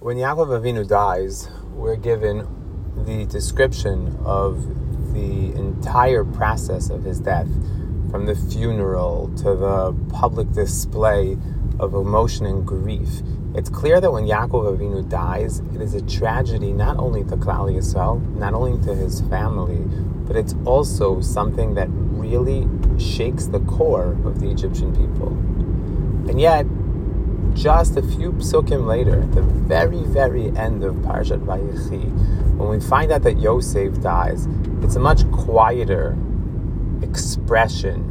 When Yaakov Avinu dies, we're given the description of the entire process of his death, from the funeral to the public display of emotion and grief. It's clear that when Yaakov Avinu dies, it is a tragedy not only to Klal Yisrael, not only to his family, but it's also something that really shakes the core of the Egyptian people. And yet, just a few psukim later, at the very, very end of Parashat Vayechi, when we find out that Yosef dies, it's a much quieter expression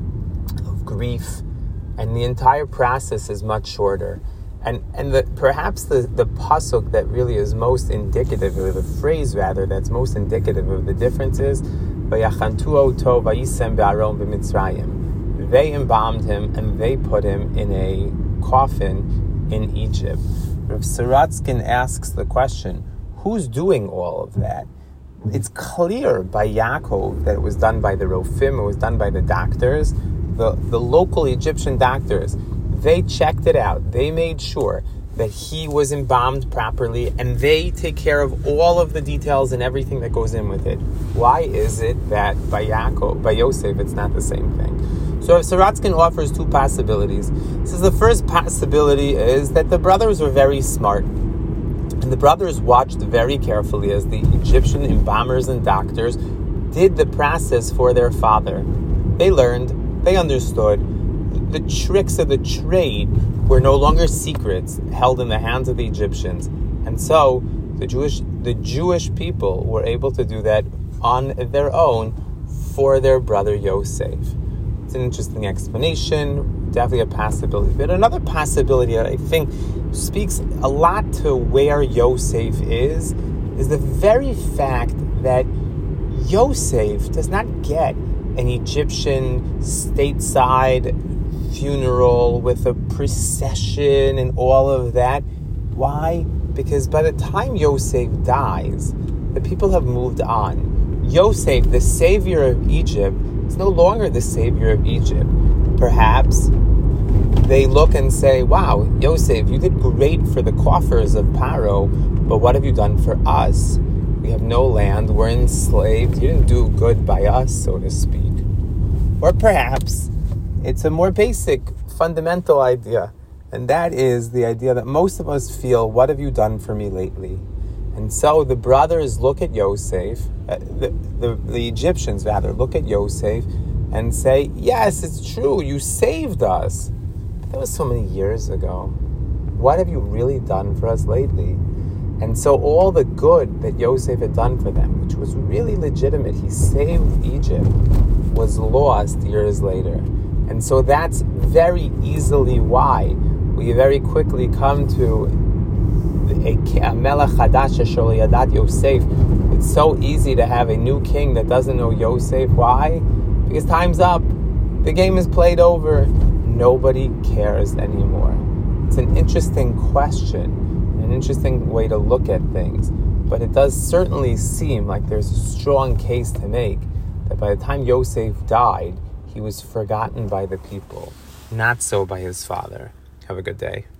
of grief, and the entire process is much shorter. And perhaps the pasuk that really is most indicative, or the phrase rather, that's most indicative of the difference is, Vayachantu oto vayisem be'aron b'Mitzrayim. They embalmed him and they put him in a coffin in Egypt. Rav Saratskin asks the question, who's doing all of that? It's clear by Yaakov that it was done by the Rofim, it was done by the doctors, the local Egyptian doctors. They checked it out. They made sure that he was embalmed properly, and they take care of all of the details and everything that goes in with it. Why is it that by Yosef, it's not the same thing? So Saratskin offers two possibilities. He says the first possibility is that the brothers were very smart, and the brothers watched very carefully as the Egyptian embalmers and doctors did the process for their father. They learned, they understood. The tricks of the trade were no longer secrets held in the hands of the Egyptians, and so the Jewish people were able to do that on their own for their brother Yosef. It's an interesting explanation, definitely a possibility. But another possibility that I think speaks a lot to where Yosef is the very fact that Yosef does not get an Egyptian stateside funeral with a procession and all of that. Why? Because by the time Yosef dies, the people have moved on. Yosef, the savior of Egypt, is no longer the savior of Egypt. Perhaps they look and say, wow, Yosef, you did great for the coffers of Paro, but what have you done for us? We have no land, we're enslaved, you didn't do good by us, so to speak. Or perhaps it's a more basic, fundamental idea, and that is the idea that most of us feel, what have you done for me lately? And so the brothers look at Yosef, the Egyptians rather, look at Yosef and say, yes, it's true, you saved us. But that was so many years ago. What have you really done for us lately? And so all the good that Yosef had done for them, which was really legitimate, he saved Egypt, was lost years later. And so that's very easily why we very quickly come to a Melech Hadash Asher Yadat Yosef. It's so easy to have a new king that doesn't know Yosef. Why? Because time's up. The game is played over. Nobody cares anymore. It's an interesting question, an interesting way to look at things. But it does certainly seem like there's a strong case to make that by the time Yosef died, he was forgotten by the people, not so by his father. Have a good day.